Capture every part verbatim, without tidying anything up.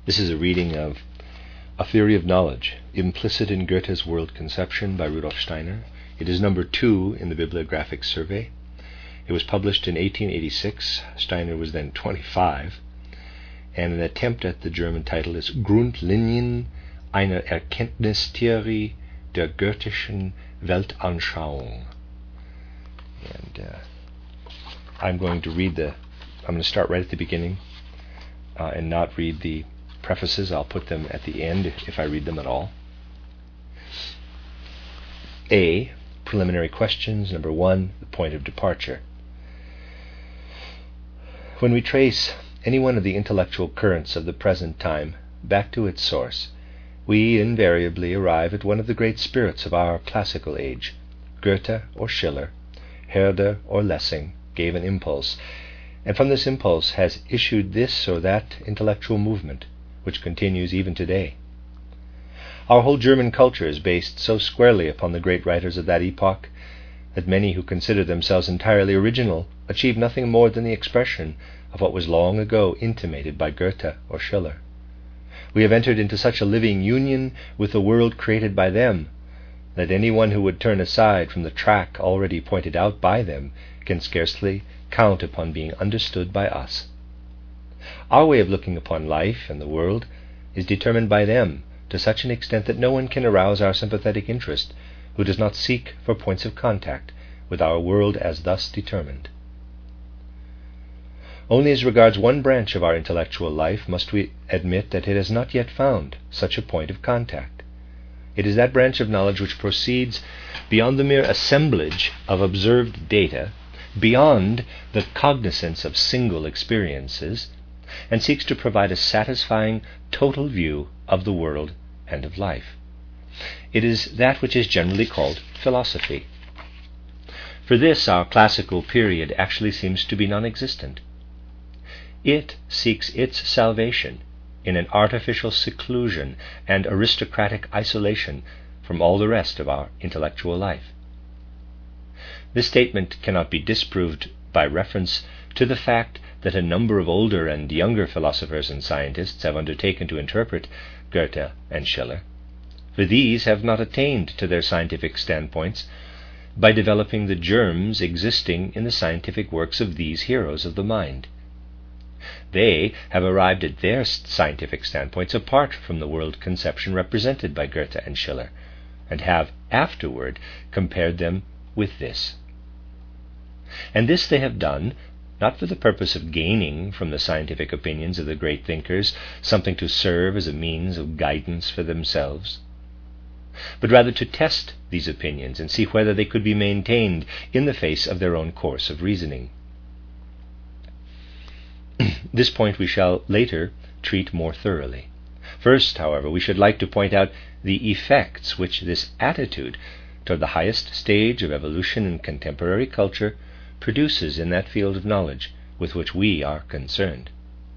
This is a reading of A Theory of Knowledge, Implicit in Goethe's World Conception by Rudolf Steiner. It is number two in the Bibliographic Survey. It was published in eighteen eighty-six. Steiner was then twenty-five. And an attempt at the German title is Grundlinien einer Erkenntnistheorie der Goethischen Weltanschauung. And uh, I'm going to read the, I'm going to start right at the beginning uh, and not read the prefaces. I'll put them at the end if, if I read them at all. A. Preliminary questions. Number one, the point of departure. When we trace any one of the intellectual currents of the present time back to its source, we invariably arrive at one of the great spirits of our classical age. Goethe or Schiller, Herder or Lessing gave an impulse, and from this impulse has issued this or that intellectual movement, which continues even today. Our whole German culture is based so squarely upon the great writers of that epoch that many who consider themselves entirely original achieve nothing more than the expression of what was long ago intimated by Goethe or Schiller. We have entered into such a living union with the world created by them that anyone who would turn aside from the track already pointed out by them can scarcely count upon being understood by us. Our way of looking upon life and the world is determined by them to such an extent that no one can arouse our sympathetic interest who does not seek for points of contact with our world as thus determined. Only as regards one branch of our intellectual life must we admit that it has not yet found such a point of contact. It is that branch of knowledge which proceeds beyond the mere assemblage of observed data, beyond the cognizance of single experiences, and seeks to provide a satisfying total view of the world and of life. It is that which is generally called philosophy. For this, our classical period actually seems to be non-existent. It seeks its salvation in an artificial seclusion and aristocratic isolation from all the rest of our intellectual life. This statement cannot be disproved by reference to the fact that a number of older and younger philosophers and scientists have undertaken to interpret Goethe and Schiller, for these have not attained to their scientific standpoints by developing the germs existing in the scientific works of these heroes of the mind. They have arrived at their scientific standpoints apart from the world conception represented by Goethe and Schiller, and have afterward compared them with this. And this they have done not for the purpose of gaining from the scientific opinions of the great thinkers something to serve as a means of guidance for themselves, but rather to test these opinions and see whether they could be maintained in the face of their own course of reasoning. This point we shall later treat more thoroughly. First, however, we should like to point out the effects which this attitude toward the highest stage of evolution in contemporary culture produces in that field of knowledge with which we are concerned.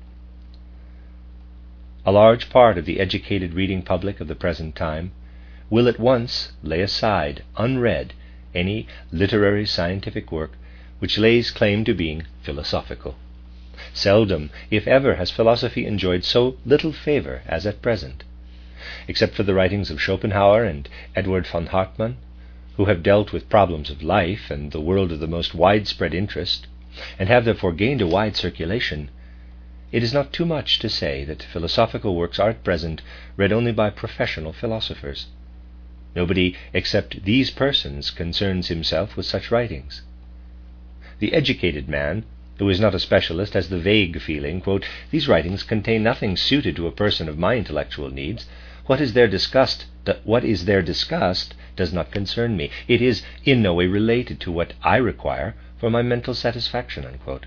A large part of the educated reading public of the present time will at once lay aside unread any literary scientific work which lays claim to being philosophical. Seldom, if ever, has philosophy enjoyed so little favor as at present. Except for the writings of Schopenhauer and Edward von Hartmann, who have dealt with problems of life and the world of the most widespread interest, and have therefore gained a wide circulation, it is not too much to say that philosophical works are at present read only by professional philosophers. Nobody except these persons concerns himself with such writings. The educated man, who is not a specialist, has the vague feeling, quote, "These writings contain nothing suited to a person of my intellectual needs. What is there discussed, what is there discussed does not concern me. It is in no way related to what I require for my mental satisfaction," unquote.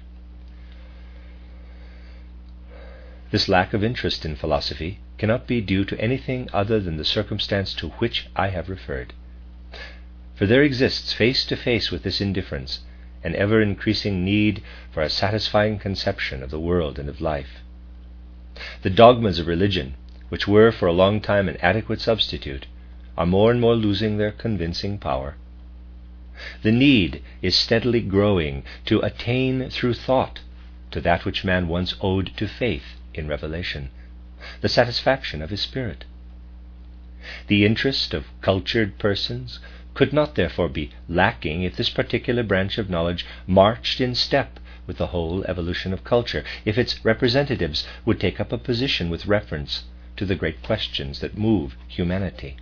This lack of interest in philosophy cannot be due to anything other than the circumstance to which I have referred. For there exists face to face with this indifference an ever-increasing need for a satisfying conception of the world and of life. The dogmas of religion, which were for a long time an adequate substitute, are more and more losing their convincing power. The need is steadily growing to attain through thought to that which man once owed to faith in revelation. the satisfaction of his spirit. The interest of cultured persons could not therefore be lacking if this particular branch of knowledge marched in step with the whole evolution of culture, if its representatives would take up a position with reference to the great questions that move humanity.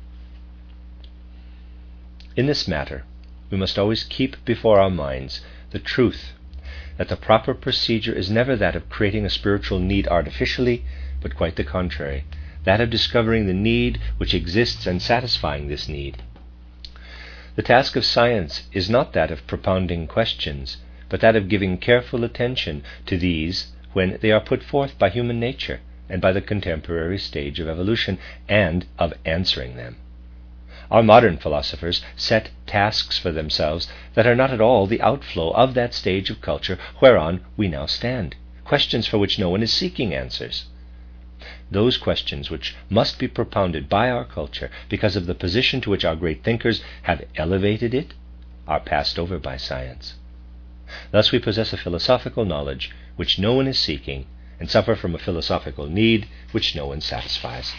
In this matter, we must always keep before our minds the truth that the proper procedure is never that of creating a spiritual need artificially, but quite the contrary, that of discovering the need which exists and satisfying this need. The task of science is not that of propounding questions, but that of giving careful attention to these when they are put forth by human nature and by the contemporary stage of evolution, and of answering them. Our modern philosophers set tasks for themselves that are not at all the outflow of that stage of culture whereon we now stand, questions for which no one is seeking answers. Those questions which must be propounded by our culture because of the position to which our great thinkers have elevated it are passed over by science. Thus we possess a philosophical knowledge which no one is seeking, and suffer from a philosophical need which no one satisfies.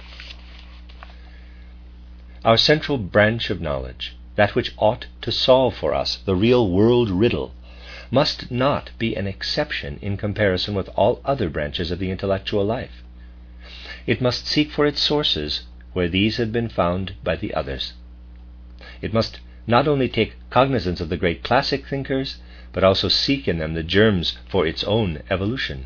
Our central branch of knowledge, that which ought to solve for us the real world riddle, must not be an exception in comparison with all other branches of the intellectual life. It must seek for its sources where these have been found by the others. It must not only take cognizance of the great classic thinkers, but also seek in them the germs for its own evolution.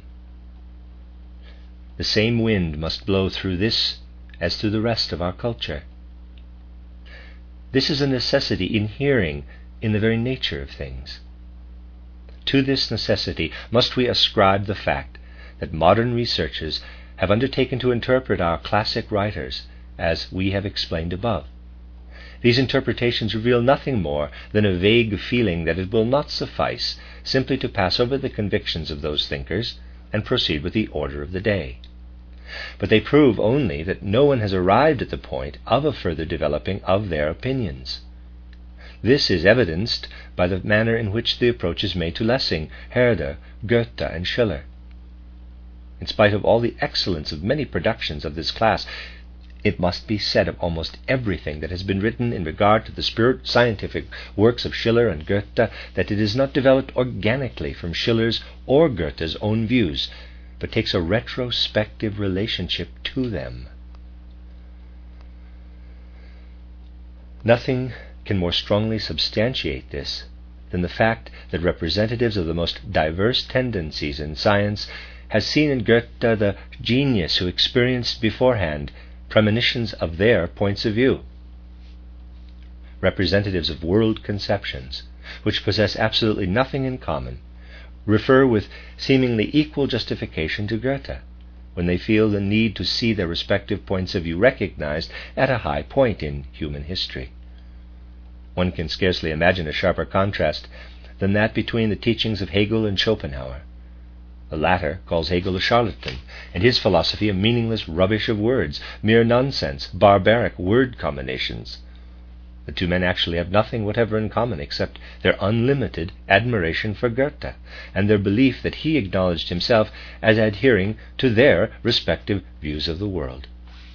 The same wind must blow through this as through the rest of our culture. This is a necessity inhering in the very nature of things. To this necessity must we ascribe the fact that modern researchers have undertaken to interpret our classic writers as we have explained above. These interpretations reveal nothing more than a vague feeling that it will not suffice simply to pass over the convictions of those thinkers and proceed with the order of the day. But they prove only that no one has arrived at the point of a further developing of their opinions. This is evidenced by the manner in which the approach is made to Lessing, Herder, Goethe, and Schiller. In spite of all the excellence of many productions of this class, it must be said of almost everything that has been written in regard to the spirit scientific works of Schiller and Goethe that it is not developed organically from Schiller's or Goethe's own views, but takes a retrospective relationship to them. Nothing can more strongly substantiate this than the fact that representatives of the most diverse tendencies in science has seen in Goethe the genius who experienced beforehand premonitions of their points of view. Representatives of world conceptions, which possess absolutely nothing in common, refer with seemingly equal justification to Goethe when they feel the need to see their respective points of view recognized at a high point in human history. One can scarcely imagine a sharper contrast than that between the teachings of Hegel and Schopenhauer. The latter calls Hegel a charlatan, and his philosophy a meaningless rubbish of words, mere nonsense, barbaric word combinations. The two men actually have nothing whatever in common except their unlimited admiration for Goethe, and their belief that he acknowledged himself as adhering to their respective views of the world.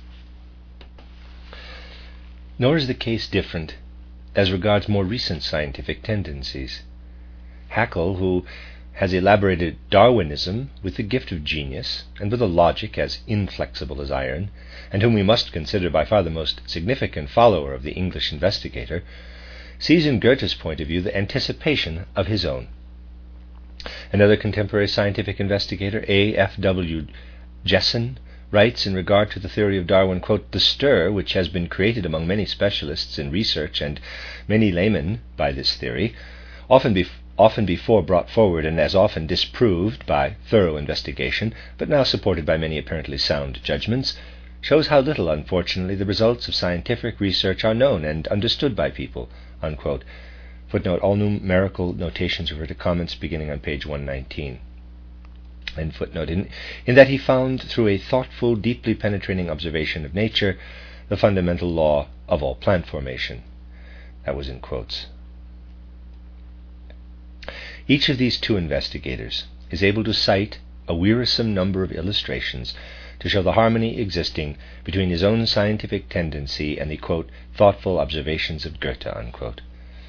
Nor is the case different as regards more recent scientific tendencies. Haeckel, who has elaborated Darwinism with the gift of genius and with a logic as inflexible as iron, and whom we must consider by far the most significant follower of the English investigator, sees in Goethe's point of view the anticipation of his own. Another contemporary scientific investigator, A F W Jessen, writes in regard to the theory of Darwin, quote, "The stir which has been created among many specialists in research and many laymen by this theory, often before often before brought forward and as often disproved by thorough investigation, but now supported by many apparently sound judgments, shows how little, unfortunately, the results of scientific research are known and understood by people." Unquote. Footnote, all numerical notations refer to comments beginning on page one nineteen. And footnote, in, in that he found, through a thoughtful, deeply penetrating observation of nature, the fundamental law of all plant formation. That was in quotes. Each of these two investigators is able to cite a wearisome number of illustrations to show the harmony existing between his own scientific tendency and the, quote, thoughtful observations of Goethe, unquote.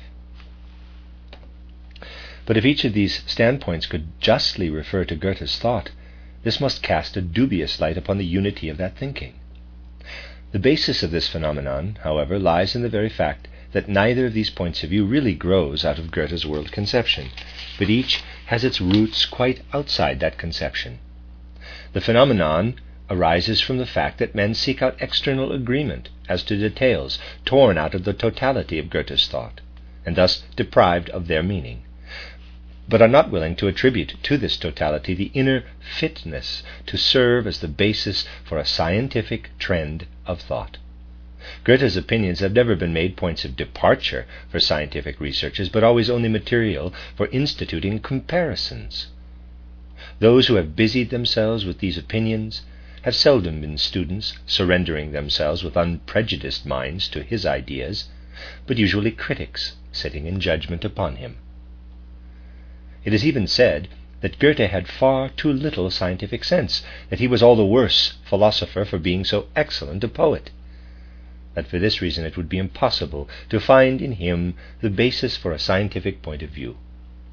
But if each of these standpoints could justly refer to Goethe's thought, this must cast a dubious light upon the unity of that thinking. The basis of this phenomenon, however, lies in the very fact that neither of these points of view really grows out of Goethe's world conception, but each has its roots quite outside that conception. The phenomenon arises from the fact that men seek out external agreement as to details torn out of the totality of Goethe's thought, and thus deprived of their meaning, but are not willing to attribute to this totality the inner fitness to serve as the basis for a scientific trend of thought. Goethe's opinions have never been made points of departure for scientific researches, but always only material for instituting comparisons. Those who have busied themselves with these opinions have seldom been students surrendering themselves with unprejudiced minds to his ideas, but usually critics sitting in judgment upon him. It is even said that Goethe had far too little scientific sense, that he was all the worse philosopher for being so excellent a poet, that for this reason it would be impossible to find in him the basis for a scientific point of view.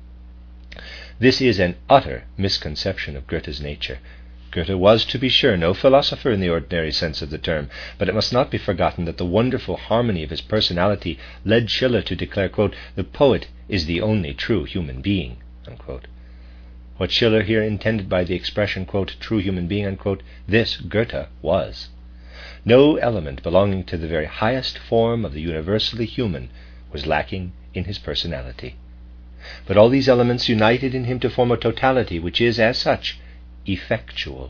This is an utter misconception of Goethe's nature. Goethe was, to be sure, no philosopher in the ordinary sense of the term, but it must not be forgotten that the wonderful harmony of his personality led Schiller to declare, quote, "The poet is the only true human being," unquote. What Schiller here intended by the expression, quote, "true human being," unquote, this Goethe was. No element belonging to the very highest form of the universally human was lacking in his personality. But all these elements united in him to form a totality which is, as such, effectual.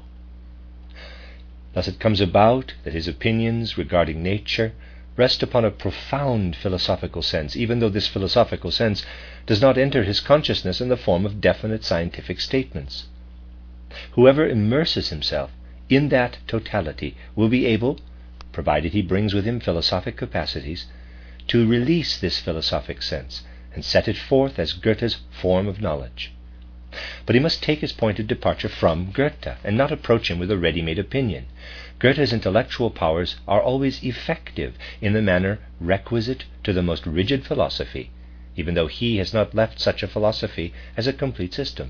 Thus it comes about that his opinions regarding nature rest upon a profound philosophical sense, even though this philosophical sense does not enter his consciousness in the form of definite scientific statements. Whoever immerses himself in that totality will be able, provided he brings with him philosophic capacities, to release this philosophic sense and set it forth as Goethe's form of knowledge. But he must take his point of departure from Goethe and not approach him with a ready-made opinion. Goethe's intellectual powers are always effective in the manner requisite to the most rigid philosophy, even though he has not left such a philosophy as a complete system.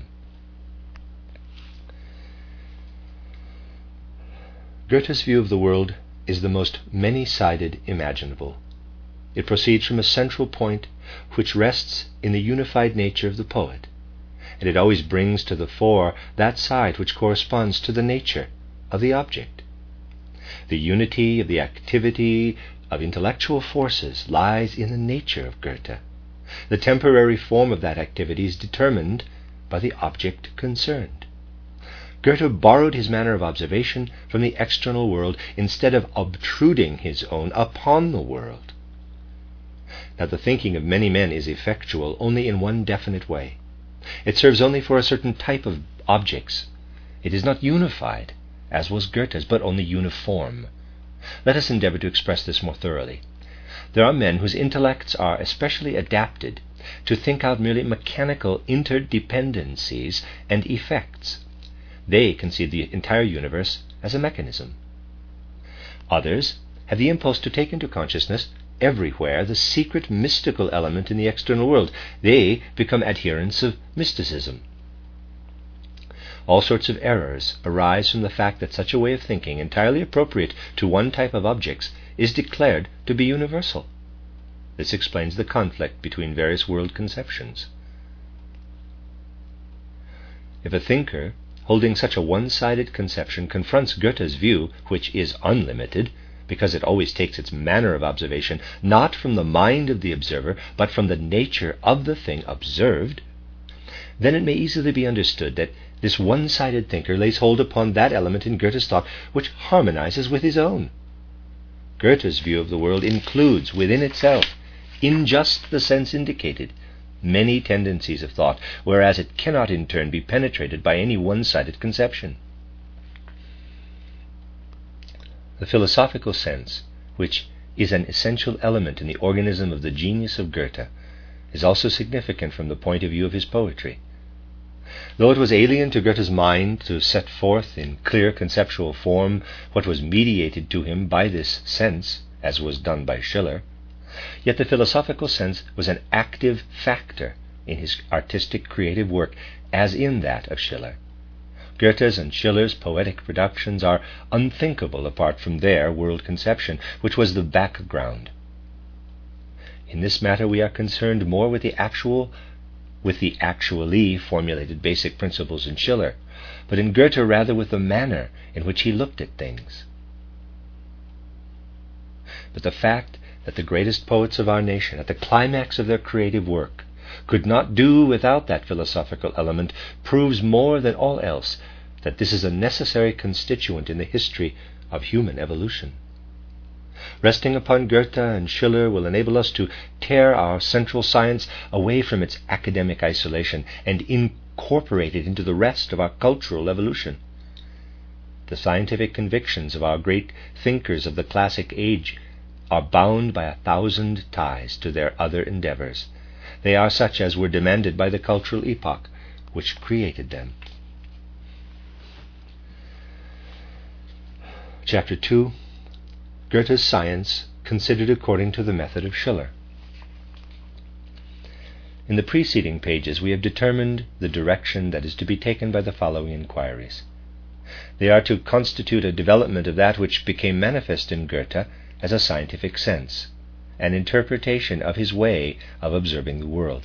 Goethe's view of the world is the most many-sided imaginable. It proceeds from a central point which rests in the unified nature of the poet, and it always brings to the fore that side which corresponds to the nature of the object. The unity of the activity of intellectual forces lies in the nature of Goethe. The temporary form of that activity is determined by the object concerned. Goethe borrowed his manner of observation from the external world instead of obtruding his own upon the world. Now, the thinking of many men is effectual only in one definite way. It serves only for a certain type of objects. It is not unified, as was Goethe's, but only uniform. Let us endeavor to express this more thoroughly. There are men whose intellects are especially adapted to think out merely mechanical interdependencies and effects. They conceive the entire universe as a mechanism. Others have the impulse to take into consciousness everywhere the secret mystical element in the external world. They become adherents of mysticism. All sorts of errors arise from the fact that such a way of thinking, entirely appropriate to one type of objects, is declared to be universal. This explains the conflict between various world conceptions. If a thinker holding such a one-sided conception confronts Goethe's view, which is unlimited, because it always takes its manner of observation not from the mind of the observer, but from the nature of the thing observed, then it may easily be understood that this one-sided thinker lays hold upon that element in Goethe's thought which harmonizes with his own. Goethe's view of the world includes within itself, in just the sense indicated, many tendencies of thought, whereas it cannot in turn be penetrated by any one-sided conception. The philosophical sense, which is an essential element in the organism of the genius of Goethe, is also significant from the point of view of his poetry. Though it was alien to Goethe's mind to set forth in clear conceptual form what was mediated to him by this sense, as was done by Schiller, yet the philosophical sense was an active factor in his artistic creative work, as in that of Schiller. Goethe's and Schiller's poetic productions are unthinkable apart from their world conception, which was the background. In this matter we are concerned more with the actual, with the actually formulated basic principles in Schiller, but in Goethe rather with the manner in which he looked at things. But the fact that the greatest poets of our nation, at the climax of their creative work, could not do without that philosophical element proves more than all else that this is a necessary constituent in the history of human evolution. Resting upon Goethe and Schiller will enable us to tear our central science away from its academic isolation and incorporate it into the rest of our cultural evolution. The scientific convictions of our great thinkers of the classic age are bound by a thousand ties to their other endeavors. They are such as were demanded by the cultural epoch which created them. Chapter two. Goethe's Science considered according to the method of Schiller. In the preceding pages we have determined the direction that is to be taken by the following inquiries. They are to constitute a development of that which became manifest in Goethe as a scientific sense, an interpretation of his way of observing the world.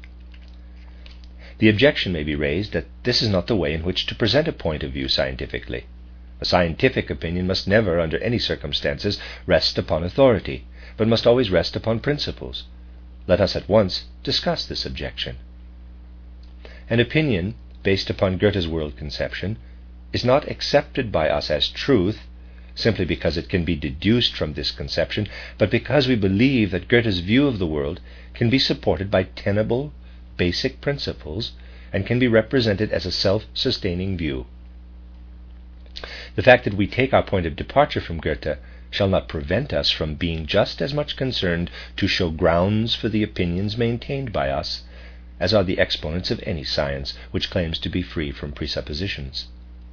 The objection may be raised that this is not the way in which to present a point of view scientifically. A scientific opinion must never, under any circumstances, rest upon authority, but must always rest upon principles. Let us at once discuss this objection. An opinion based upon Goethe's world conception is not accepted by us as truth simply because it can be deduced from this conception, but because we believe that Goethe's view of the world can be supported by tenable, basic principles and can be represented as a self-sustaining view. The fact that we take our point of departure from Goethe shall not prevent us from being just as much concerned to show grounds for the opinions maintained by us as are the exponents of any science which claims to be free from presuppositions.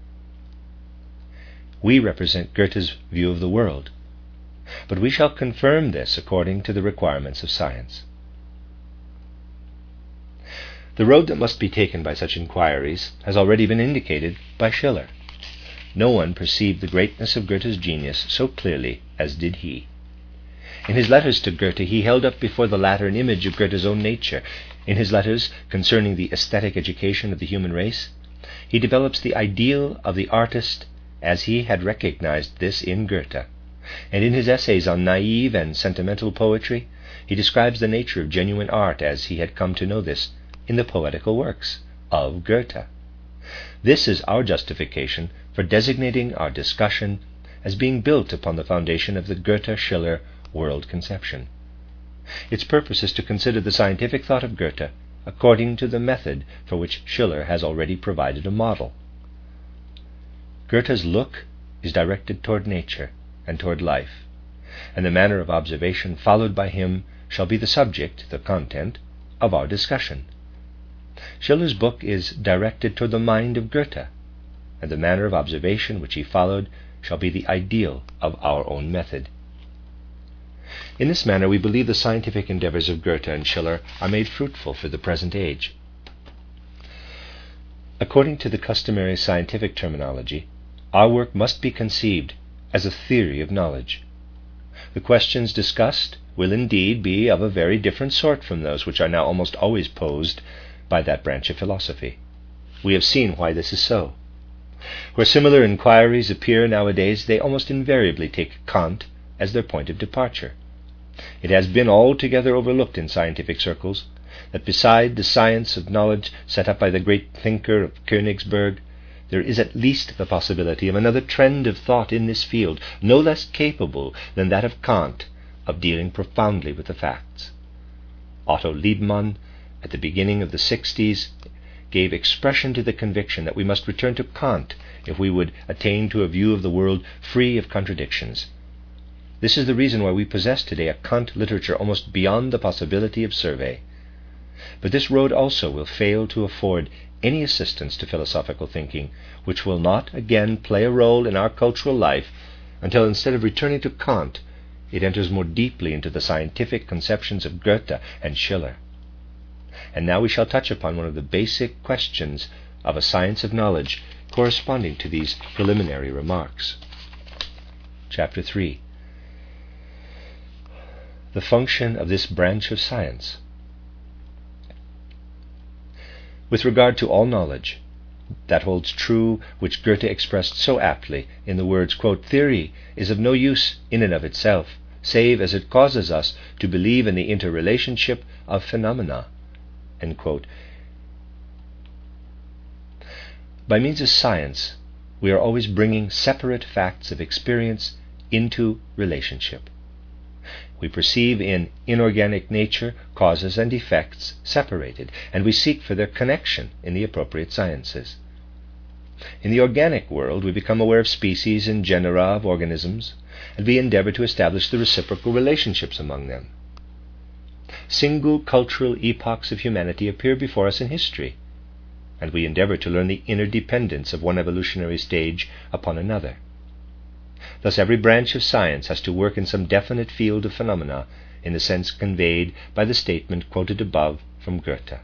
We represent Goethe's view of the world, but we shall confirm this according to the requirements of science. The road that must be taken by such inquiries has already been indicated by Schiller. No one perceived the greatness of Goethe's genius so clearly as did he. In his letters to Goethe he held up before the latter an image of Goethe's own nature. In his letters concerning the aesthetic education of the human race, he develops the ideal of the artist as he had recognized this in Goethe. And in his essays on naive and sentimental poetry, he describes the nature of genuine art as he had come to know this in the poetical works of Goethe. This is our justification for designating our discussion as being built upon the foundation of the Goethe-Schiller world conception. Its purpose is to consider the scientific thought of Goethe according to the method for which Schiller has already provided a model. Goethe's look is directed toward nature and toward life, and the manner of observation followed by him shall be the subject, the content, of our discussion. Schiller's book is directed toward the mind of Goethe, and the manner of observation which he followed shall be the ideal of our own method. In this manner we believe the scientific endeavors of Goethe and Schiller are made fruitful for the present age. According to the customary scientific terminology, our work must be conceived as a theory of knowledge. The questions discussed will indeed be of a very different sort from those which are now almost always posed by that branch of philosophy. We have seen why this is so. Where similar inquiries appear nowadays, they almost invariably take Kant as their point of departure. It has been altogether overlooked in scientific circles that beside the science of knowledge set up by the great thinker of Königsberg, there is at least the possibility of another trend of thought in this field, no less capable than that of Kant of dealing profoundly with the facts. Otto Liebmann, at the beginning of the sixties, gave expression to the conviction that we must return to Kant if we would attain to a view of the world free of contradictions. This is the reason why we possess today a Kant literature almost beyond the possibility of survey. But this road also will fail to afford any assistance to philosophical thinking which will not again play a role in our cultural life until, instead of returning to Kant, it enters more deeply into the scientific conceptions of Goethe and Schiller. And now we shall touch upon one of the basic questions of a science of knowledge corresponding to these preliminary remarks. Chapter three. The function of this branch of science. With regard to all knowledge, that holds true which Goethe expressed so aptly in the words, quote, "Theory is of no use in and of itself, save as it causes us to believe in the interrelationship of phenomena." End quote. By means of science, we are always bringing separate facts of experience into relationship. We perceive in inorganic nature causes and effects separated, and we seek for their connection in the appropriate sciences. In the organic world, we become aware of species and genera of organisms, and we endeavor to establish the reciprocal relationships among them. Single cultural epochs of humanity appear before us in history, and we endeavor to learn the interdependence of one evolutionary stage upon another. Thus every branch of science has to work in some definite field of phenomena in the sense conveyed by the statement quoted above from Goethe.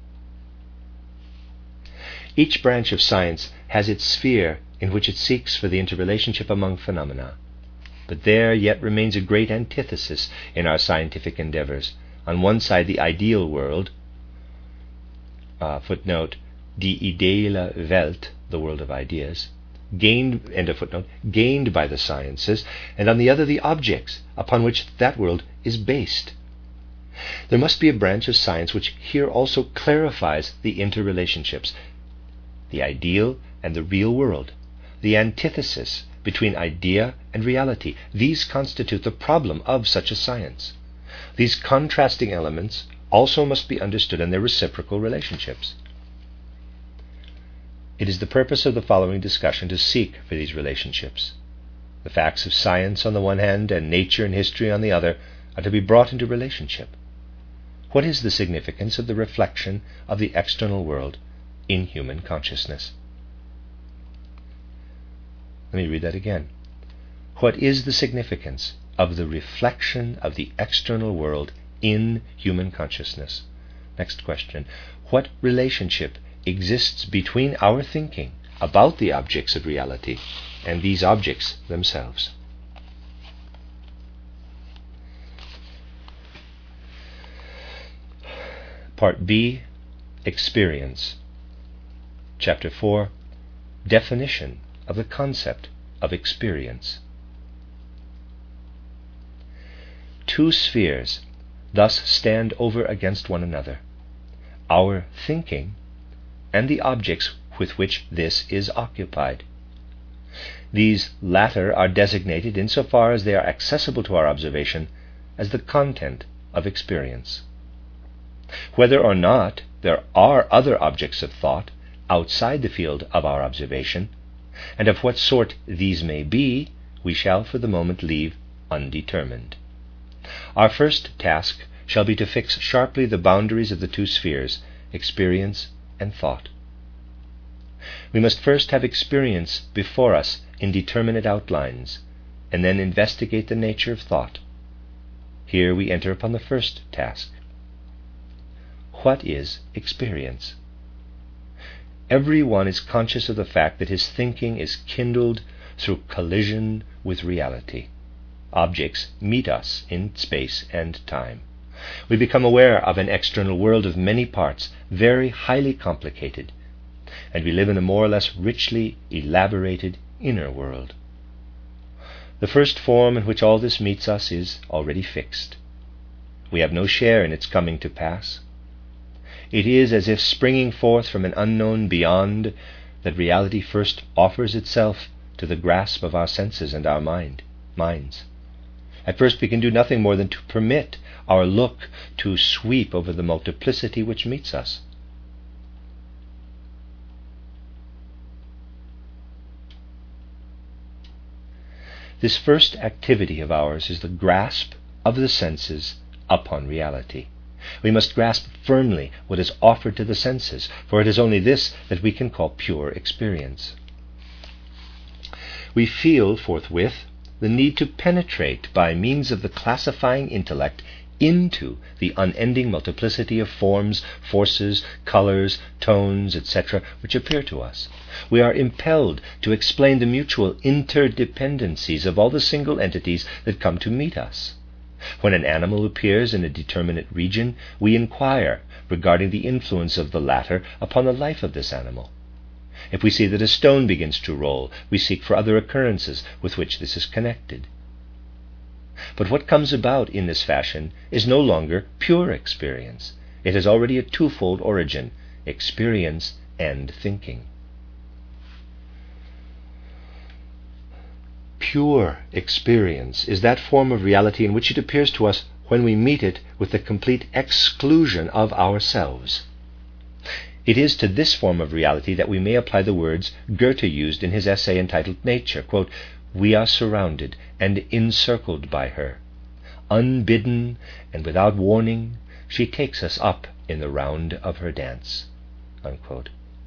Each branch of science has its sphere in which it seeks for the interrelationship among phenomena. But there yet remains a great antithesis in our scientific endeavors. On one side, the ideal world, uh, footnote, die ideale Welt, the world of ideas, gained, end of footnote, gained by the sciences, and on the other the objects upon which that world is based. There must be a branch of science which here also clarifies the interrelationships, the ideal and the real world, the antithesis between idea and reality. These constitute the problem of such a science. These contrasting elements also must be understood in their reciprocal relationships. It is the purpose of the following discussion to seek for these relationships. The facts of science on the one hand and nature and history on the other are to be brought into relationship. What is the significance of the reflection of the external world in human consciousness? Let me read that again. What is the significance of the reflection of the external world in human consciousness? Next question. What relationship exists between our thinking about the objects of reality and these objects themselves? Part B. Experience. Chapter four. Definition of the concept of experience. Two spheres thus stand over against one another: our thinking and the objects with which this is occupied. These latter are designated, insofar as they are accessible to our observation, as the content of experience. Whether or not there are other objects of thought outside the field of our observation, and of what sort these may be, we shall for the moment leave undetermined. Our first task shall be to fix sharply the boundaries of the two spheres, experience and thought. We must first have experience before us in determinate outlines, and then investigate the nature of thought. Here we enter upon the first task. What is experience? Every one is conscious of the fact that his thinking is kindled through collision with reality. Objects meet us in space and time. We become aware of an external world of many parts, very highly complicated, and we live in a more or less richly elaborated inner world. The first form in which all this meets us is already fixed. We have no share in its coming to pass. It is as if springing forth from an unknown beyond that reality first offers itself to the grasp of our senses and our mind, minds. At first we can do nothing more than to permit our look to sweep over the multiplicity which meets us. This first activity of ours is the grasp of the senses upon reality. We must grasp firmly what is offered to the senses, for it is only this that we can call pure experience. We feel forthwith the need to penetrate by means of the classifying intellect into the unending multiplicity of forms, forces, colors, tones, et cetera, which appear to us. We are impelled to explain the mutual interdependencies of all the single entities that come to meet us. When an animal appears in a determinate region, we inquire regarding the influence of the latter upon the life of this animal. If we see that a stone begins to roll, we seek for other occurrences with which this is connected. But what comes about in this fashion is no longer pure experience. It has already a twofold origin: experience and thinking. Pure experience is that form of reality in which it appears to us when we meet it with the complete exclusion of ourselves. It is to this form of reality that we may apply the words Goethe used in his essay entitled Nature, quote, "We are surrounded and encircled by her. Unbidden and without warning, she takes us up in the round of her dance." Unquote.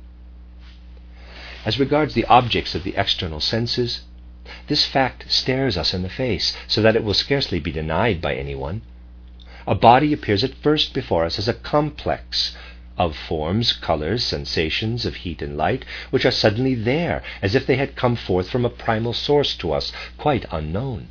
As regards the objects of the external senses, this fact stares us in the face, so that it will scarcely be denied by anyone. A body appears at first before us as a complex of forms, colors, sensations of heat and light, which are suddenly there, as if they had come forth from a primal source to us, quite unknown.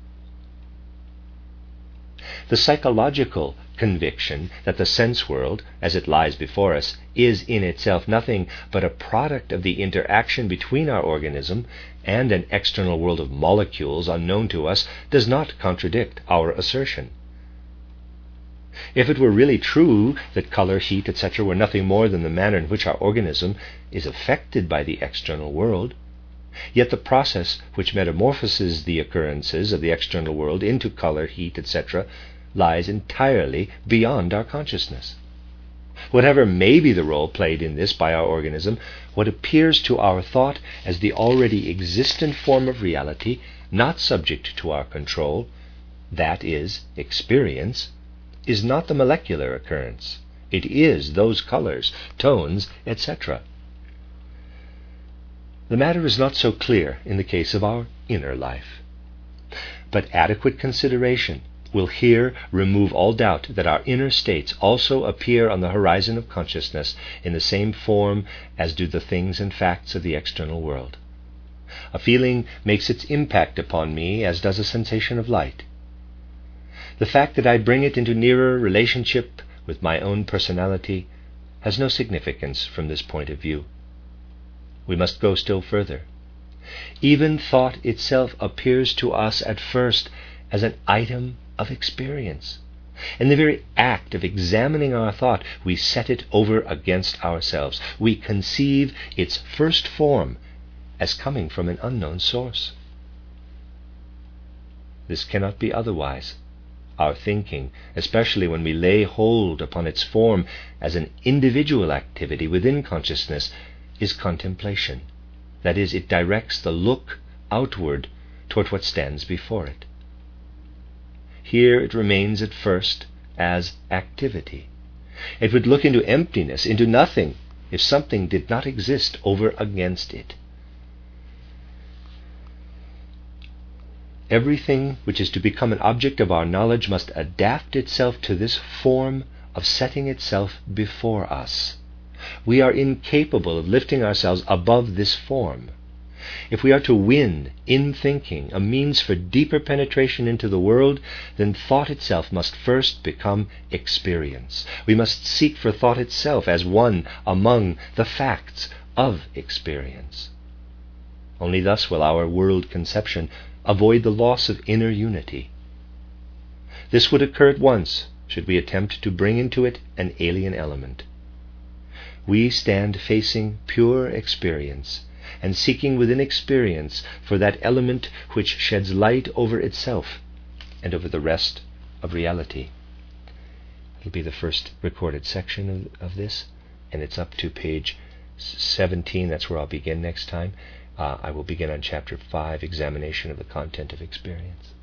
The psychological conviction that the sense world, as it lies before us, is in itself nothing but a product of the interaction between our organism and an external world of molecules unknown to us, does not contradict our assertion. If it were really true that color, heat, et cetera were nothing more than the manner in which our organism is affected by the external world, yet the process which metamorphoses the occurrences of the external world into color, heat, et cetera lies entirely beyond our consciousness. Whatever may be the role played in this by our organism, what appears to our thought as the already existent form of reality, not subject to our control, that is, experience, is not the molecular occurrence. It is those colors, tones, et cetera. The matter is not so clear in the case of our inner life. But adequate consideration will here remove all doubt that our inner states also appear on the horizon of consciousness in the same form as do the things and facts of the external world. A feeling makes its impact upon me as does a sensation of light. The fact that I bring it into nearer relationship with my own personality has no significance from this point of view. We must go still further. Even thought itself appears to us at first as an item of experience. In the very act of examining our thought, we set it over against ourselves. We conceive its first form as coming from an unknown source. This cannot be otherwise. Our thinking, especially when we lay hold upon its form as an individual activity within consciousness, is contemplation. That is, it directs the look outward toward what stands before it. Here it remains at first as activity. It would look into emptiness, into nothing, if something did not exist over against it. Everything which is to become an object of our knowledge must adapt itself to this form of setting itself before us. We are incapable of lifting ourselves above this form. If we are to win, in thinking, a means for deeper penetration into the world, then thought itself must first become experience. We must seek for thought itself as one among the facts of experience. Only thus will our world conception avoid the loss of inner unity. This would occur at once should we attempt to bring into it an alien element. We stand facing pure experience and seeking within experience for that element which sheds light over itself and over the rest of reality. It'll be the first recorded section of, of this, and it's up to page seventeen. That's where I'll begin next time. Uh, I will begin on chapter five, examination of the content of experience.